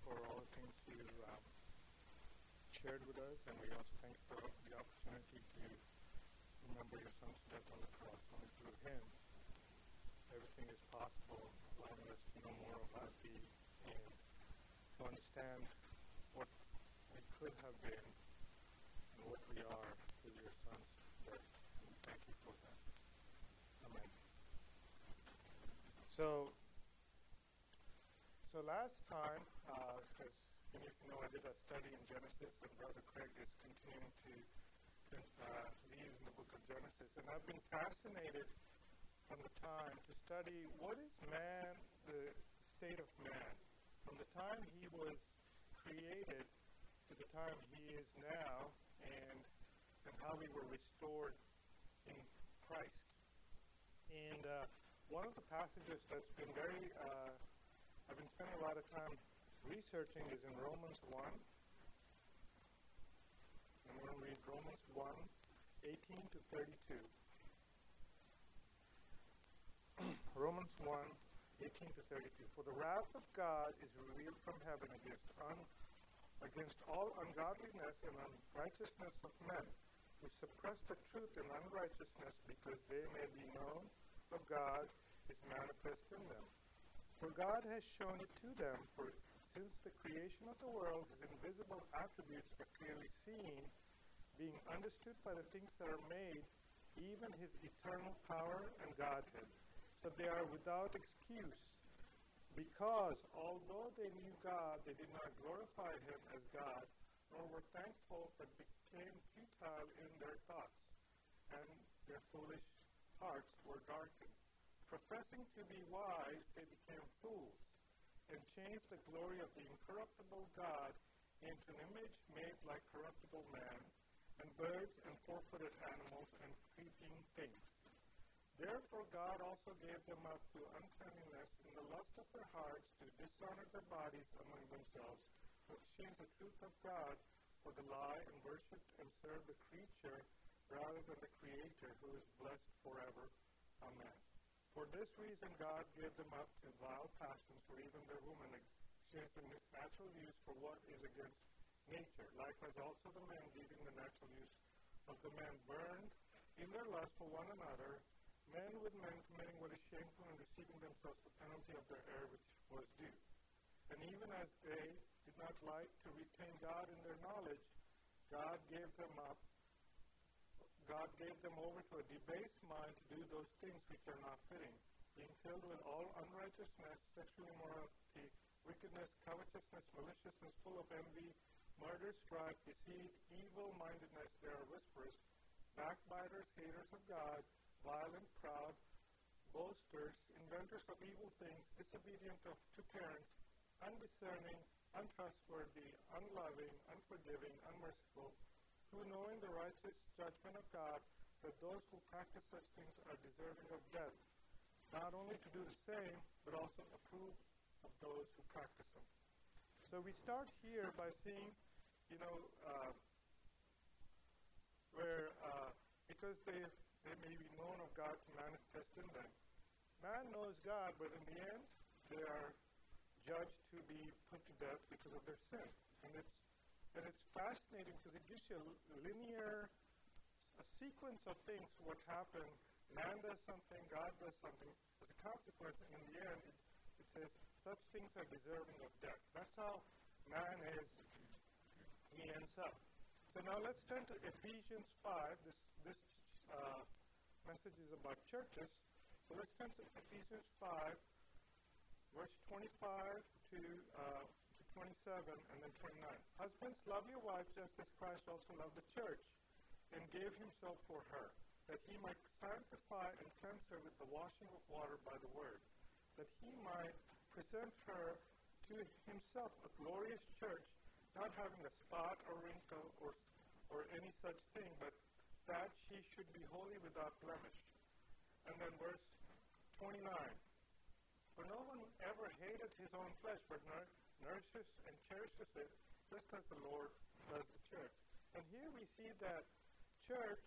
for all the things you shared with us, and we also thank you for the opportunity to remember your son's death on the cross. Only through him, everything is possible, allowing us to know more about thee and to understand what we could have been and what we are through your son's death. And we thank you for that. Amen. So last time, because I did a study in Genesis, and Brother Craig is continuing to lead in the book of Genesis, and I've been fascinated from the time to study what is man, the state of man, from the time he was created to the time he is now, and how we were restored in Christ. And one of the passages that's been I've been spending a lot of time researching is in Romans 1. I'm going to read Romans 1, 18 to 32. Romans 1, 18 to 32. For the wrath of God is revealed from heaven against all ungodliness and unrighteousness of men, who suppress the truth in unrighteousness, because they may be known of God is manifest in them. For God has shown it to them, for since the creation of the world, his invisible attributes are clearly seen, being understood by the things that are made, even his eternal power and Godhead. So they are without excuse, because although they knew God, they did not glorify him as God, nor were thankful, but became futile in their thoughts, and their foolish hearts were darkened. Professing to be wise, they became fools, and changed the glory of the incorruptible God into an image made like corruptible man, and birds, and four-footed animals, and creeping things. Therefore God also gave them up to uncleanness in the lust of their hearts, to dishonor their bodies among themselves, who exchanged the truth of God for the lie, and worshipped and served the creature rather than the Creator, who is blessed forever. Amen. For this reason God gave them up to vile passions, for even their women exchanged the natural use for what is against nature. Likewise also the men, leaving the natural use of the man, burned in their lust for one another, men with men, committing what is shameful, and receiving themselves the penalty of their error which was due. And even as they did not like to retain God in their knowledge, God gave them over to a debased mind to do those things which are not fitting, being filled with all unrighteousness, sexual immorality, wickedness, covetousness, maliciousness, full of envy, murder, strife, deceit, evil-mindedness. They are whisperers, backbiters, haters of God, violent, proud, boasters, inventors of evil things, disobedient to parents, undiscerning, untrustworthy, unloving, unforgiving, unmerciful, who, knowing the righteous judgment of God, that those who practice such things are deserving of death, not only to do the same, but also approve of those who practice them. So we start here by seeing, where, because they may be known of God to manifest in them. Man knows God, but in the end, they are judged to be put to death because of their sin. And it's fascinating because it gives you a sequence of things, what happened. Man does something, God does something. As a consequence, in the end, it says such things are deserving of death. That's how man is. He ends up. So now let's turn to Ephesians 5. This message is about churches. So let's turn to Ephesians 5, verse 25 to 27, and then 29. Husbands, love your wives just as Christ also loved the church, and gave himself for her, that he might sanctify and cleanse her with the washing of water by the word, that he might present her to himself a glorious church, not having a spot or wrinkle or any such thing, but that she should be holy without blemish. And then verse 29. For no one ever hated his own flesh, but nourishes and cherishes it, just as the Lord does the church. And here we see that church,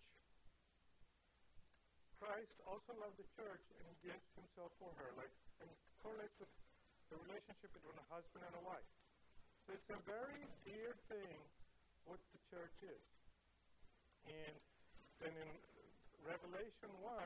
Christ also loved the church, and he gives himself for her. And it correlates with the relationship between a husband and a wife. So it's a very dear thing what the church is. And then in Revelation 1,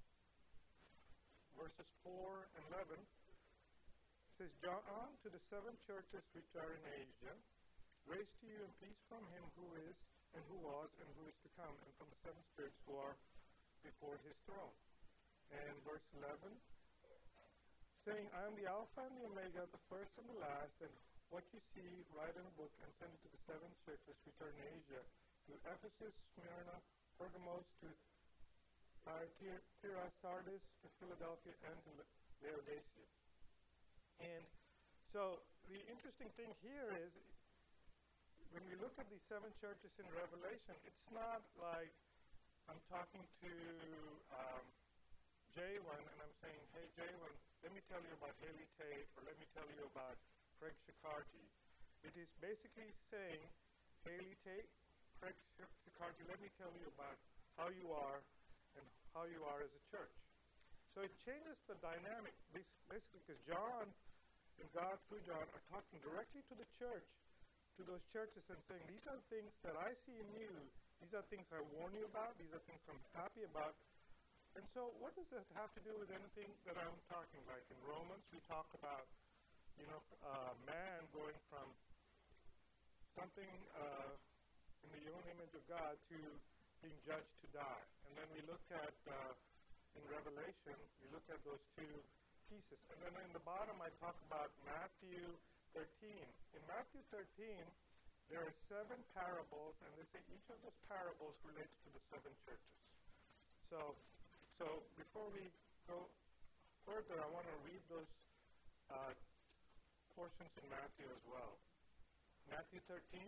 verses 4 and 11, it says, John to the 7 churches which are in Asia, grace to you and peace from him who is, and who was, and who is to come, and from the 7 spirits who are before his throne. And verse 11, saying, I am the Alpha and the Omega, the first and the last, and what you see, write in a book and send it to the 7 churches which are in Asia, to Ephesus, Smyrna, Pergamos, to Thyatira, Sardis, to Philadelphia, and to Laodicea. And so the interesting thing here is, when we look at these 7 churches in Revelation, it's not like I'm talking to J1 and I'm saying, hey J1, let me tell you about Haley Tate, or let me tell you about Craig Shikarji. It is basically saying, Haley Tate, Craig Shikarji, let me tell you about how you are and how you are as a church. So it changes the dynamic, basically, because John and God through John are talking directly to the church, to those churches, and saying, these are things that I see in you, these are things I warn you about, these are things I'm happy about. And so what does that have to do with anything that I'm talking about? In Romans, we talk about, man going from something in the own image of God to being judged to die. And then we look at, in Revelation, we look at those 2 pieces. And then in the bottom, I talk about Matthew 13. In Matthew 13, there are 7 parables, and they say each of those parables relates to the 7 churches. So before we go further, I want to read those portions in Matthew as well. Matthew 13,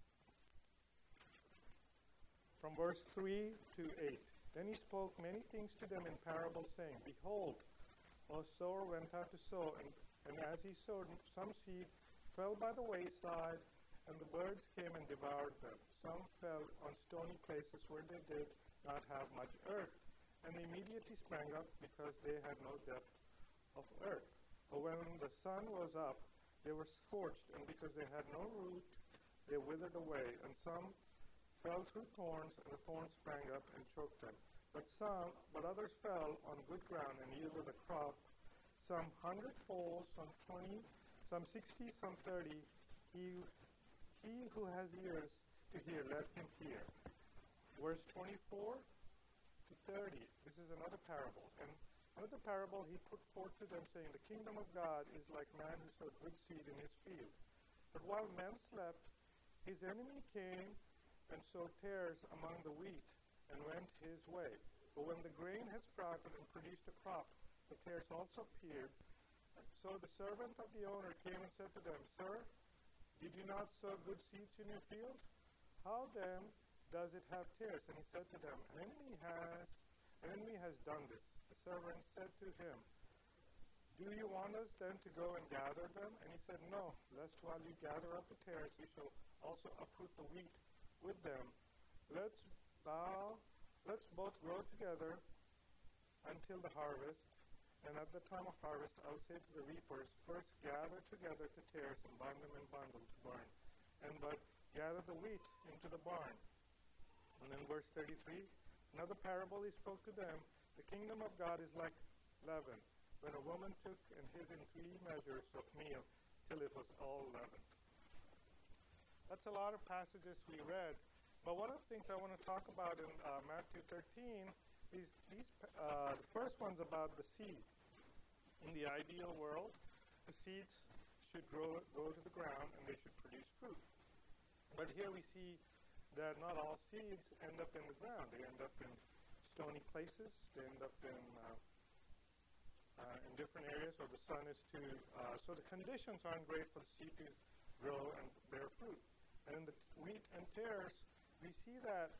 from verse 3 to 8. Then he spoke many things to them in parables, saying, Behold, a sower went out to sow, and as he sowed, some seed fell by the wayside, and the birds came and devoured them. Some fell on stony places where they did not have much earth, and they immediately sprang up because they had no depth of earth. But when the sun was up, they were scorched, and because they had no root, they withered away. And some fell through thorns, and the thorns sprang up and choked them. But others fell on good ground and yielded a crop, some 100-fold, some 20, some 60, some 30. He who has ears to hear, let him hear. Verse 24 to 30. This is another parable. And another parable he put forth to them, saying, The kingdom of God is like man who sowed good seed in his field. But while men slept, his enemy came and sowed tares among the wheat, and went his way. But when the grain had sprouted and produced a crop, the tares also appeared. So the servant of the owner came and said to them, Sir, did you not sow good seeds in your field? How then does it have tares? And he said to them, An enemy has done this. The servant said to him, Do you want us then to go and gather them? And he said, No, lest while you gather up the tares, you shall also uproot the wheat with them. Let's both grow together until the harvest. And at the time of harvest, I will say to the reapers, First gather together the tares and bind them in bundles to burn, but gather the wheat into the barn. And then verse 33, another parable he spoke to them, The kingdom of God is like leaven, when a woman took and hid in 3 measures of meal till it was all leavened. That's a lot of passages we read. But one of the things I want to talk about in Matthew 13 is the first one's about the seed. In the ideal world, the seeds should go to the ground and they should produce fruit. But here we see that not all seeds end up in the ground. They end up in stony places. They end up in different areas where the sun is too. So the conditions aren't great for the seed to grow and bear fruit. And in the wheat and tares, we see that,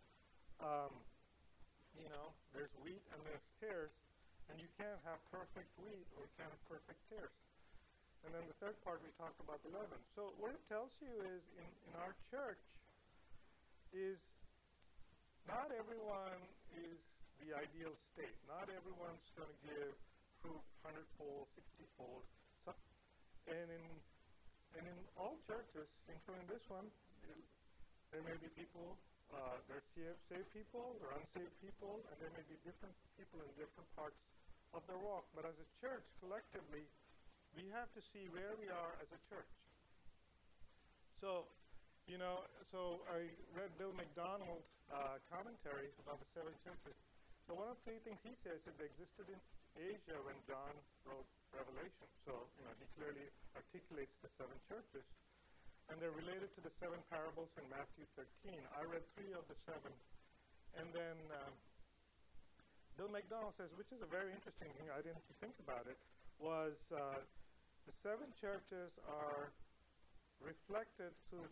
there's wheat and there's tares, and you can't have perfect wheat or you can't have perfect tares. And then the third part, we talked about the leaven. So what it tells you is, in our church, is not everyone is the ideal state. Not everyone's going to give fruit 100-fold, 60-fold. And in And in all churches, including this one, there may be people, there are saved people, there are unsaved people, and there may be different people in different parts of their walk. But as a church, collectively, we have to see where we are as a church. So I read Bill McDonald's commentary about the 7 churches. So one of the 3 things he says is they existed in Asia when John wrote Revelation. So, he clearly articulates the 7 churches. And they're related to the 7 parables in Matthew 13. I read 3 of the 7. And then Bill McDonald says, which is a very interesting thing, I didn't think about it, was the 7 churches are reflected through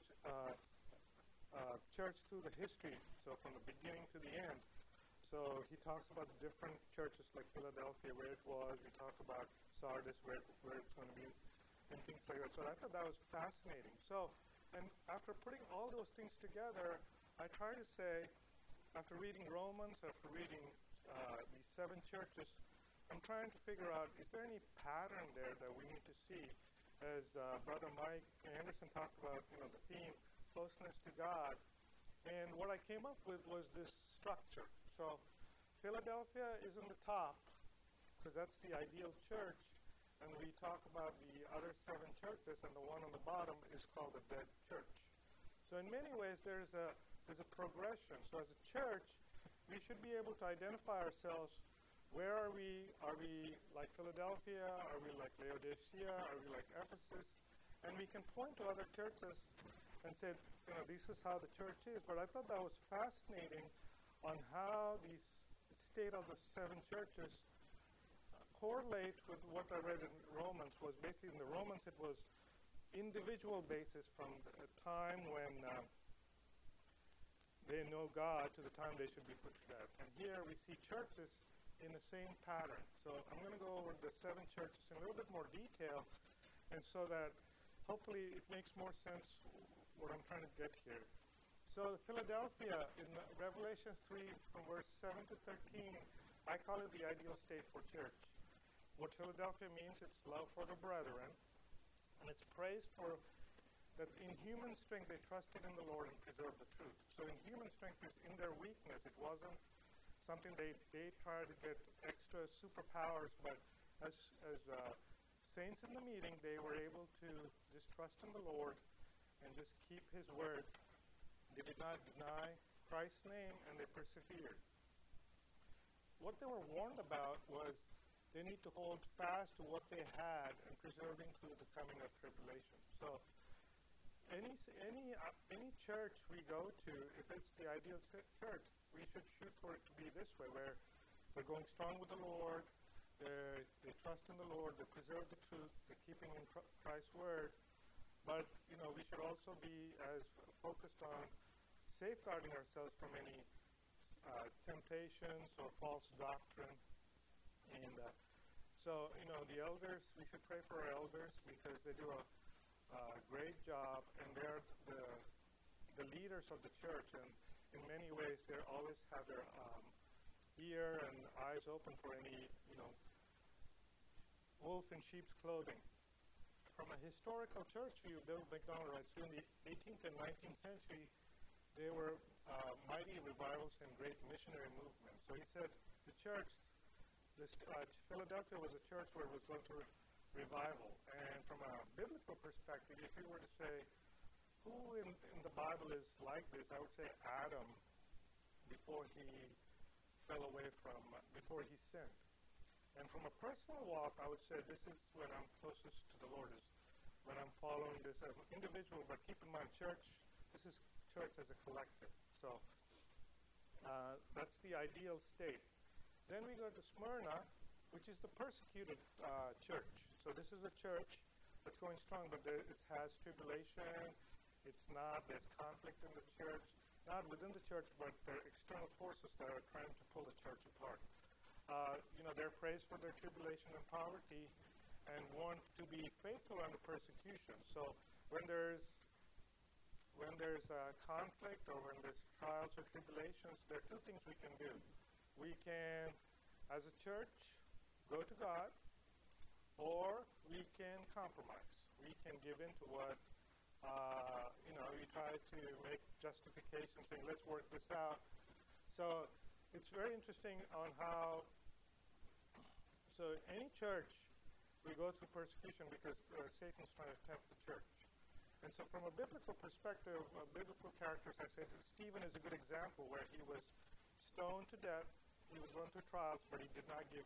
church through the history, so from the beginning to the end. So he talks about the different churches like Philadelphia, where it was. We talk about Sardis, where it's going to be, and things like that. So I thought that was fascinating. So, and after putting all those things together, I try to say, after reading Romans, after reading these 7 churches, I'm trying to figure out, is there any pattern there that we need to see? As Brother Mike Anderson talked about, the theme, closeness to God. And what I came up with was this structure. So Philadelphia is in the top, because that's the ideal church. And we talk about the other 7 churches, and the one on the bottom is called the dead church. So in many ways, there's a progression. So as a church, we should be able to identify ourselves. Where are we? Are we like Philadelphia? Are we like Laodicea? Are we like Ephesus? And we can point to other churches and say, this is how the church is. But I thought that was fascinating on how the state of the 7 churches correlate with what I read in Romans. Was basically in the Romans, it was individual basis from the time when they know God to the time they should be put to death. And here we see churches in the same pattern. So I'm going to go over the 7 churches in a little bit more detail, and so that hopefully it makes more sense what I'm trying to get here. So Philadelphia, in Revelation 3, from verse 7 to 13, I call it the ideal state for church. What Philadelphia means, it's love for the brethren, and it's praise for that in human strength they trusted in the Lord and preserved the truth. So in human strength, in their weakness, it wasn't something they tried to get extra superpowers, but as saints in the meeting, they were able to just trust in the Lord and just keep His word. They did not deny Christ's name, and they persevered. What they were warned about was they need to hold fast to what they had and preserving through the coming of tribulation. So any church we go to, if it's the ideal church, we should shoot for it to be this way, where they're going strong with the Lord, they trust in the Lord, they preserve the truth, they're keeping in Christ's word. But, we should also be as focused on safeguarding ourselves from any temptations or false doctrine. And so, the elders, we should pray for our elders because they do a great job, and they're the leaders of the church. And in many ways, they always have their ear and eyes open for any, wolf in sheep's clothing. From a historical church view, Bill McDonald writes, during the 18th and 19th century, there were mighty revivals and great missionary movements. So he said the church, Philadelphia was a church where it was going through revival. And from a biblical perspective, if you were to say, who in the Bible is like this, I would say Adam before he fell away before he sinned. And from a personal walk, I would say this is when I'm closest to the Lord, is when I'm following this as an individual. But keep in mind, this is church as a collective. So that's the ideal state. Then we go to Smyrna, which is the persecuted church. So this is a church that's going strong, but it has tribulation. There's conflict in the church, not within the church, but there are external forces that are trying to pull the church apart. They're praised for their tribulation and poverty and want to be faithful under persecution. So when there's conflict or when there's trials or tribulations, there are 2 things we can do. We can, as a church, go to God, or we can compromise. we can give in to what, we try to make justifications saying, let's work this out. So it's very interesting on how, so any church we go through persecution because Satan's trying to tempt the church. And so from a biblical perspective, biblical characters, I said Stephen is a good example where he was stoned to death. He was going through trials, but he did not he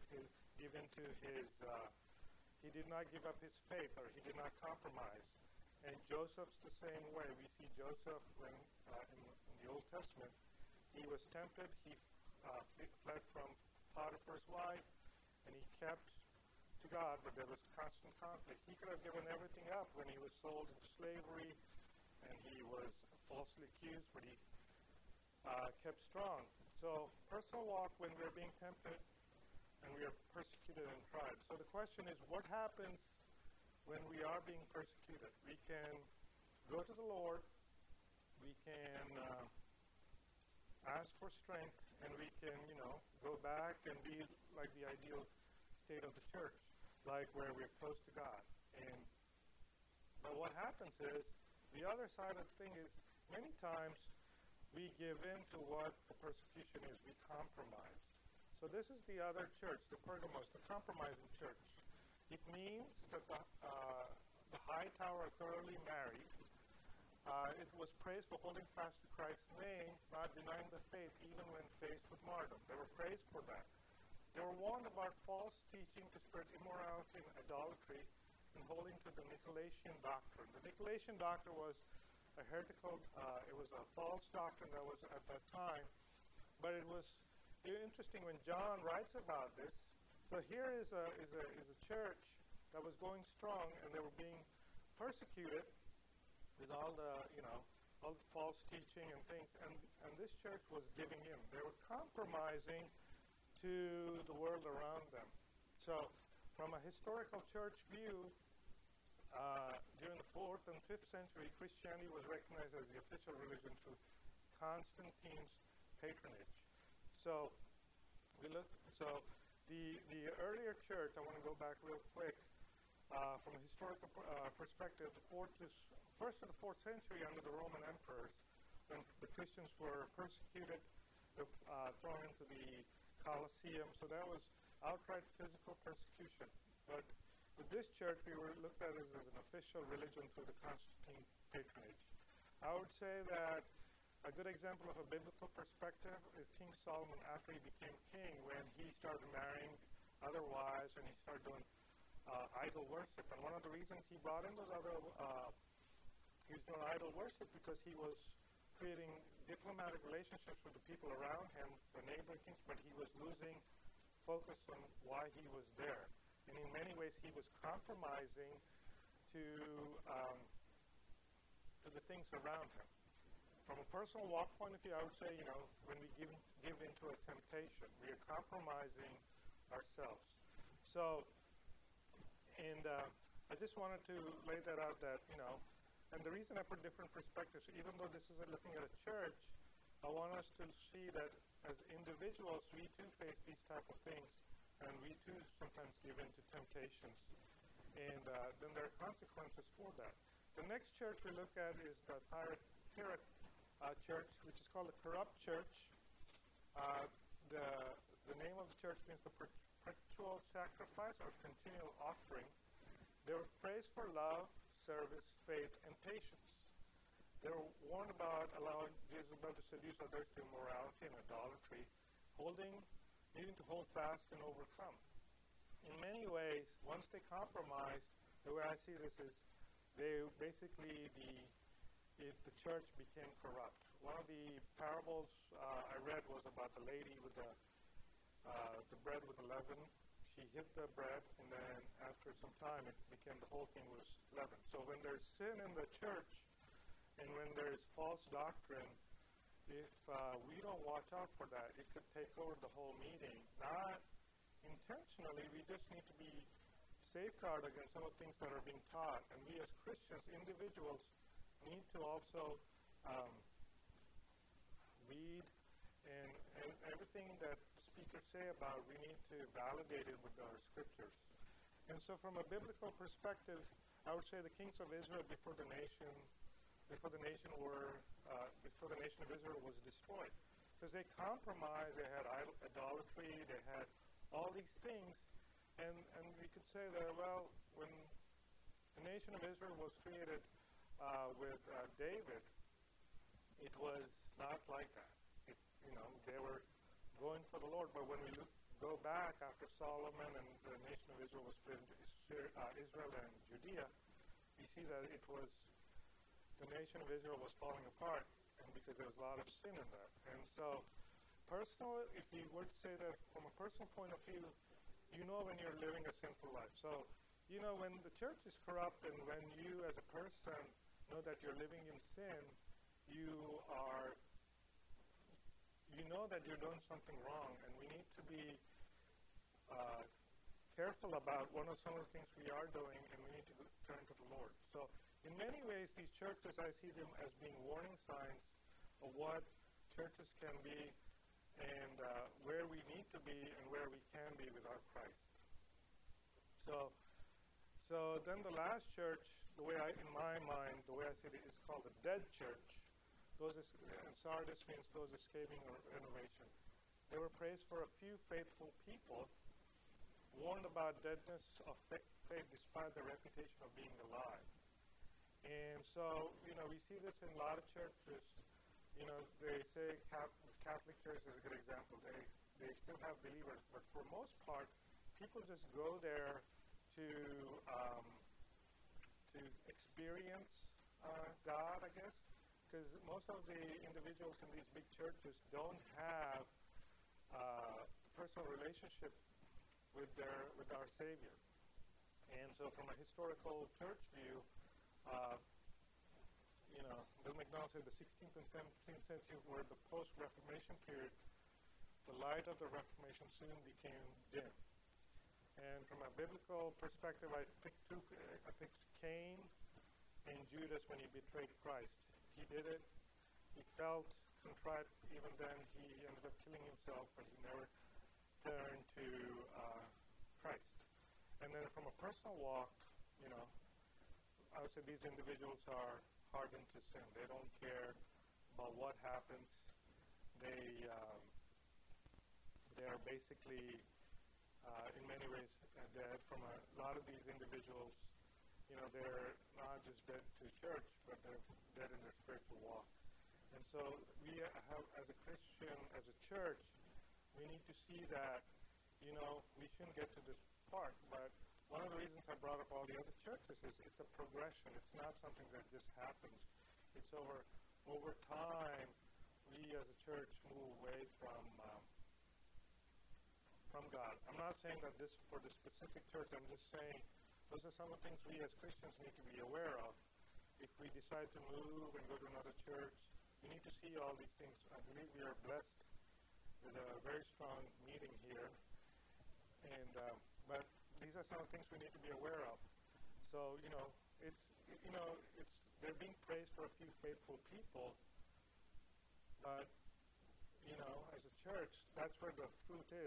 did not give up his faith, or he did not compromise. And Joseph's the same way. We see Joseph when in the Old Testament, he was tempted. He fled from Potiphar's wife, and he kept to God, but there was constant conflict. He could have given everything up when he was sold into slavery, and he was falsely accused, but he kept strong. So personal walk when we're being tempted and we are persecuted and tried. So the question is, what happens when we are being persecuted? We can go to the Lord, we can ask for strength, and we can, go back and be like the ideal state of the church, like where we're close to God. But what happens is, the other side of the thing is, many times we give in to what the persecution is. We compromise. So this is the other church, the Pergamos, the compromising church. It means that the high tower are thoroughly married. It was praised for holding fast to Christ's name, not denying the faith, even when faced with martyrdom. They were praised for that. They were warned about false teaching to spread immorality and idolatry and holding to the Nicolaitans doctrine. The Nicolaitans doctrine was a heretical, it was a false doctrine that was at that time. But it was interesting when John writes about this. So here is a church that was going strong, and they were being persecuted with all the false teaching and things. And this church was giving in. They were compromising to the world around them. So from a historical church view, during the 4th and 5th century, Christianity was recognized as the official religion through Constantine's patronage. So the earlier church, I want to go back real quick, from a historical perspective, the 1st to the 4th century under the Roman emperors, when the Christians were persecuted, thrown into the Colosseum. So that was outright physical persecution. But with this church, we were looked at as an official religion through the Constantine patronage. I would say that a good example of a biblical perspective is King Solomon after he became king, when he started marrying other wives and he started doing idol worship. And one of the reasons he brought in those he was doing idol worship because he was creating diplomatic relationships with the people around him, the neighboring kings, but he was losing focus on why he was there. And in many ways, he was compromising to the things around him. From a personal walk point of view, I would say, when we give into a temptation, we are compromising ourselves. So, and I just wanted to lay that out that, and the reason I put different perspectives, even though this is looking at a church, I want us to see that as individuals, we too face these type of things. And we too sometimes give in to temptations. And then there are consequences for that. The next church we look at is the Thyatira church, which is called the corrupt church. The name of the church means the perpetual sacrifice or continual offering. They were praised for love, service, faith, and patience. They were warned about allowing Jezebel to seduce others to immorality and idolatry, needing to hold fast and overcome. In many ways, once they compromised, the way I see this is they basically, the church became corrupt. One of the parables I read was about the lady with the bread with the leaven. She hid the bread, and then after some time, it became the whole thing was leavened. So when there's sin in the church, and when there's false doctrine, if we don't watch out for that, it could take over the whole meeting. Not intentionally, we just need to be safeguarded against some of the things that are being taught. And we as Christians, individuals, need to also read and everything that speakers say about, we need to validate it with our scriptures. And so from a biblical perspective, I would say the kings of Israel before the nation of Israel was destroyed. Because they compromised, they had idolatry, they had all these things, and we could say that, well, when the nation of Israel was created with David, it was not like that. They were going for the Lord, but when we go back after Solomon and the nation of Israel was split into Israel and Judea, we see that it was the nation of Israel was falling apart, and because there was a lot of sin in that. And so, personally, if you were to say that from a personal point of view, you know when you're living a sinful life. So, when the church is corrupt and when you as a person know that you're living in sin, you know that you're doing something wrong, and we need to be careful about some of the things we are doing, and we need to turn to the Lord. So, in many ways, these churches, I see them as being warning signs of what churches can be and where we need to be and where we can be without Christ. So then the last church, in my mind, the way I see it, is called the dead church. And Sardis means those escaping renovation. They were praised for a few faithful people, warned about deadness of faith despite their reputation of being alive. And so, we see this in a lot of churches. They say Catholic Church is a good example. They still have believers, but for most part, people just go there to experience God, I guess, because most of the individuals in these big churches don't have a personal relationship with our Savior. And so from a historical church view, Bill McDonald said the 16th and 17th century were the post-Reformation period. The light of the Reformation soon became dim. And from a biblical perspective, I picked Cain and Judas when he betrayed Christ. He did it. He felt contrite. Even then, he ended up killing himself, but he never turned to Christ. And then from a personal walk, I would say these individuals are hardened to sin. They don't care about what happens. They are basically, in many ways, dead. From a lot of these individuals, they're not just dead to church, but they're dead in their spiritual walk. And so we have, as a Christian, as a church, we need to see that, we shouldn't get to this part, but one of the reasons I brought up all the other churches is it's a progression. It's not something that just happens. It's over time, we as a church move away from God. I'm not saying that this for the specific church. I'm just saying those are some of the things we as Christians need to be aware of. If we decide to move and go to another church, we need to see all these things. I believe we are blessed with a very strong meeting here. And but these are some of the things we need to be aware of. So, they're being praised for a few faithful people, but, as a church, that's where the fruit is.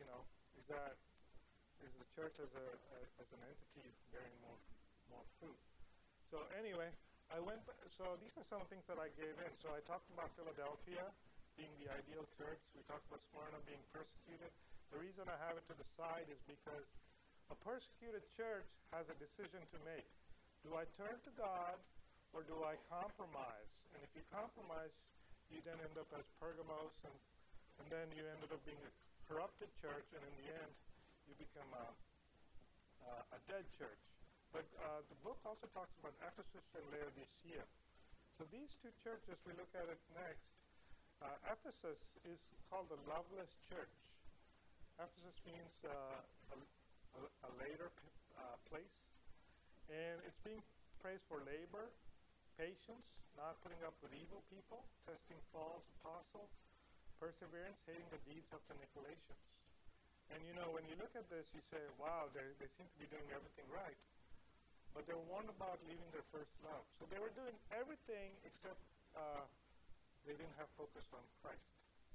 Is the church as an entity bearing more fruit. So anyway, so these are some things that I gave in. So I talked about Philadelphia being the ideal church. We talked about Smyrna being persecuted. The reason I have it to the side is because a persecuted church has a decision to make. Do I turn to God or do I compromise? And if you compromise, you then end up as Pergamos, and then you ended up being a corrupted church, and in the end, you become a dead church. But the book also talks about Ephesus and Laodicea. So these two churches, we look at it next. Ephesus is called the loveless church. Ephesus means a later place, and it's being praised for labor, patience, not putting up with evil people, testing false apostles, perseverance, hating the deeds of the Nicolaitans. And when you look at this, you say, wow, they seem to be doing everything right, but they're warned about leaving their first love. So they were doing everything except they didn't have focus on Christ.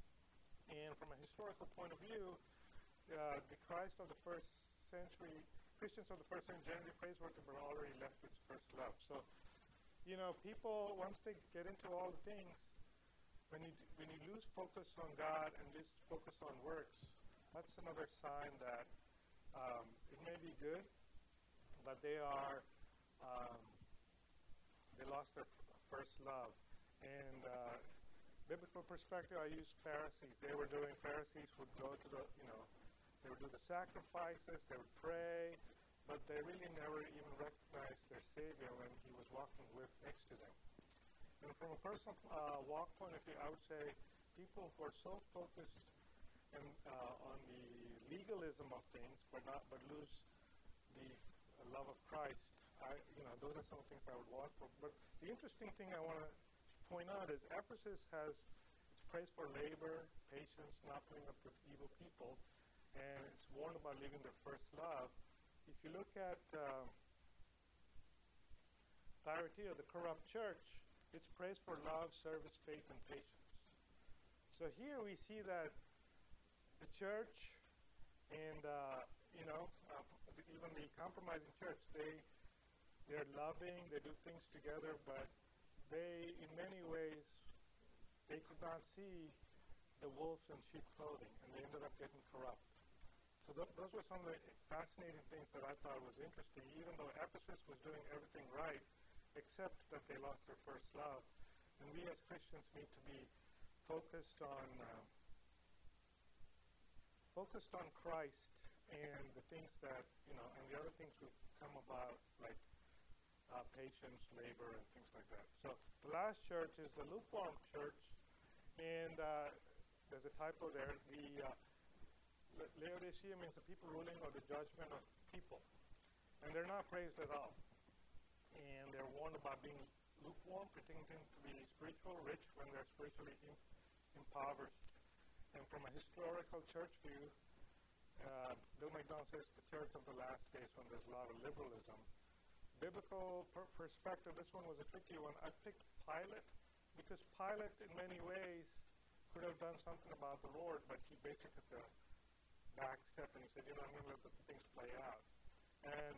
And from a historical point of view, the Christ of the first century Christians of the first century generally praiseworthy, but already left its first love. So, people, once they get into all the things, when you lose focus on God and lose focus on works, that's another sign that it may be good, but they lost their first love. And biblical perspective, I use Pharisees. Pharisees would go to they would do the sacrifices, they would pray, but they really never even recognized their Savior when he was walking next to them. And from a personal walk point of view, I would say people who are so focused on the legalism of things, but lose the love of Christ, those are some things I would watch for. But the interesting thing I want to point out is Ephesus has its praise for labor, patience, not putting up with evil people, and it's warned about leaving their first love. If you look at Thyatira, the corrupt church, it's praise for love, service, faith, and patience. So here we see that the church and even the compromising church, they're loving, they do things together, but they, in many ways, they could not see the wolves in sheep clothing, and they ended up getting corrupt. So those were some of the fascinating things that I thought was interesting, even though Ephesus was doing everything right, except that they lost their first love. And we as Christians need to be focused on Christ and the things that, and the other things will come about, like patience, labor, and things like that. So the last church is the lukewarm church, and there's a typo there. The Laodicea means the people ruling or the judgment of people, and they're not praised at all. And they're warned about being lukewarm, pretending to be spiritual, rich when they're spiritually impoverished. And from a historical church view, Bill McDonald says the church of the last days when there's a lot of liberalism. Biblical perspective, this one was a tricky one. I picked Pilate because Pilate, in many ways, could have done something about the Lord, but he basically took a back step and he said, I'm going to let the things play out. And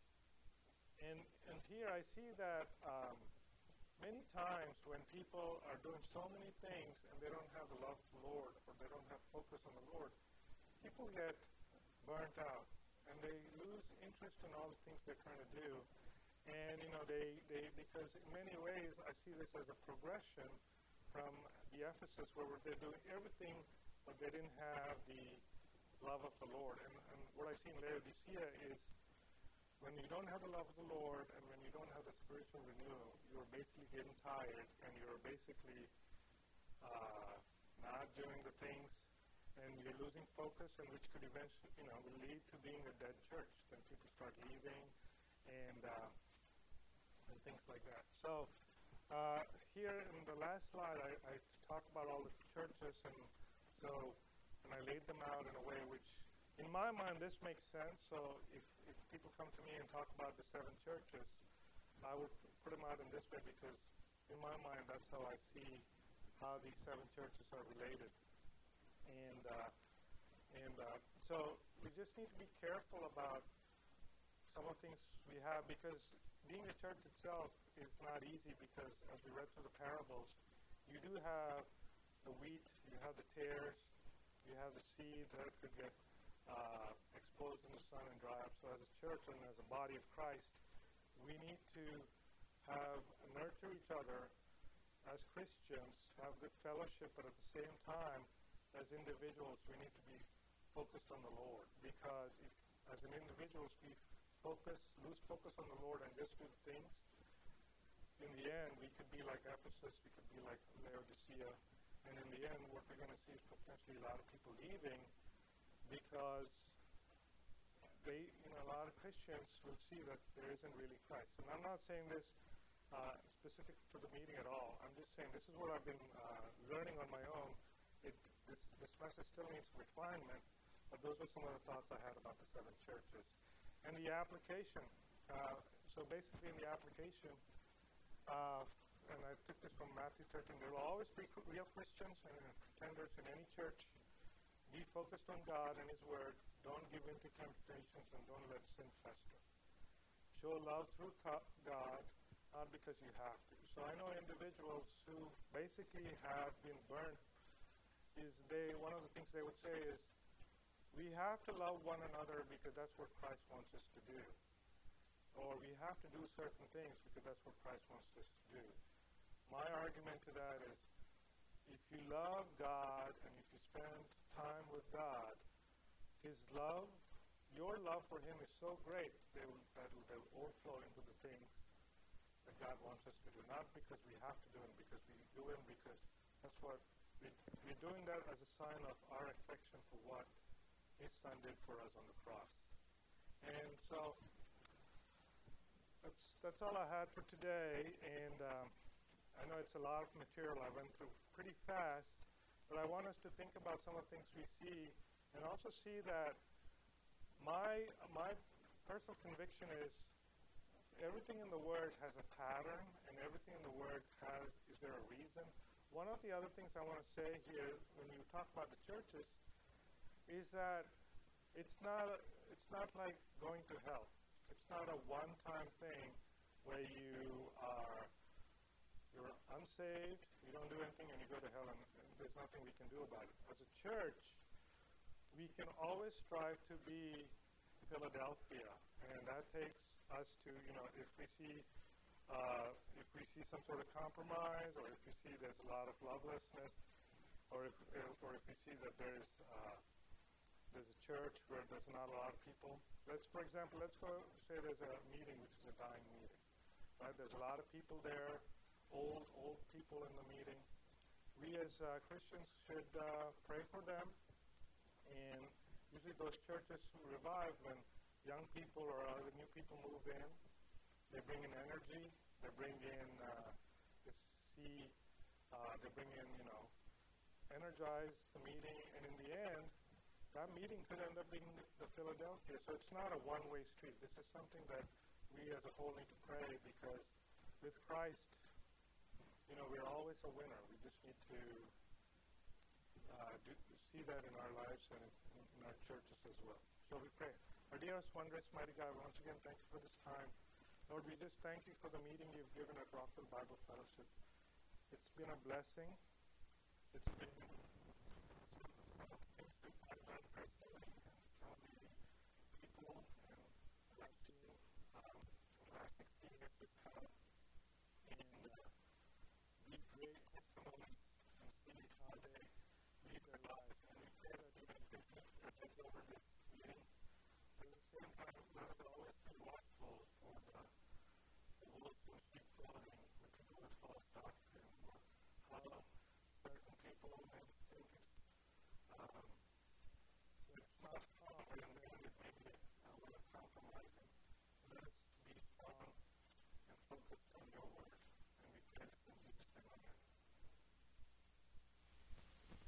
here I see that many times when people are doing so many things and they don't have the love of the Lord, or they don't have focus on the Lord, people get burnt out and they lose interest in all the things they're trying to do. And they because in many ways I see this as a progression from the Ephesus where they're doing everything, but they didn't have the love of the Lord. And what I see in Laodicea is when you don't have the love of the Lord and when you don't have the spiritual renewal, you're basically getting tired and you're basically not doing the things, and you're losing focus, and which could eventually, will lead to being a dead church. Then people start leaving and things like that. So here in the last slide, I talk about all the churches, and I laid them out in a way which, in my mind, this makes sense. So if people come to me and talk about the 7 churches, I would put them out in this way because, in my mind, that's how I see how these 7 churches are related. So we just need to be careful about some of the things we have, because being a church itself is not easy, because as we read through the parables, you do have the wheat, you have the tares, you have the seed that could get exposed in the sun and dry up. So as a church and as a body of Christ, we need to nurture each other as Christians, have good fellowship, but at the same time, as individuals, we need to be focused on the Lord. Because if, as an individuals, we lose focus on the Lord and just do the things, in the end, we could be like Ephesus, we could be like Laodicea, and in the end, what we're going to see is potentially a lot of people leaving because a lot of Christians will see that there isn't really Christ. And I'm not saying this specific to the meeting at all. I'm just saying this is what I've been learning on my own. This message still needs refinement, but those are some of the thoughts I had about the 7 churches. And the application. So basically in the application, and I took this from Matthew 13, there will always be real Christians and pretenders in any church. Be focused on God and His Word. Don't give in to temptations and don't let sin fester. Show love through God, not because you have to. So I know individuals who basically have been burnt. One of the things they would say is, we have to love one another because that's what Christ wants us to do. Or we have to do certain things because that's what Christ wants us to do. My argument to that is, if you love God and if you spend time with God, His love, your love for Him is so great that will overflow into the things that God wants us to do. Not because we have to do it, because we do it because that's what we're doing that as a sign of our affection for what His Son did for us on the cross. And so that's all I had for today. And I know it's a lot of material I went through pretty fast, but I want us to think about some of the things we see and also see that my personal conviction is everything in the Word has a pattern, and everything in the Word is there a reason? One of the other things I want to say here when you talk about the churches is that it's not like going to hell. It's not a one-time thing where you're unsaved, you don't do anything, and you go to hell, and there's nothing we can do about it. As a church, we can always strive to be Philadelphia, and that takes us to, if we see some sort of compromise, or if we see there's a lot of lovelessness, or if we see that there's a church where there's not a lot of people. Let's go say there's a meeting which is a dying meeting, right? There's a lot of people there, old people in the meeting. We as Christians should pray for them, and usually those churches revive when young people or other new people move in. They bring in energy. They bring in energize the meeting, and in the end, that meeting could end up being the Philadelphia. So it's not a one-way street. This is something that we as a whole need to pray, because with Christ, we're always a winner. We just need to see that in our lives and in our churches as well. So we pray. Our dearest, wondrous, mighty God, once again, thank you for this time. Lord, we just thank you for the meeting you've given at Rockville Bible Fellowship. It's been a blessing. It's been some of the things that I've learned personally, and some of the people and I've seen the last 16 years with time. And be great testimonies and see how they lead their lives. And we pray that you may continue to take over this meeting. At the same time,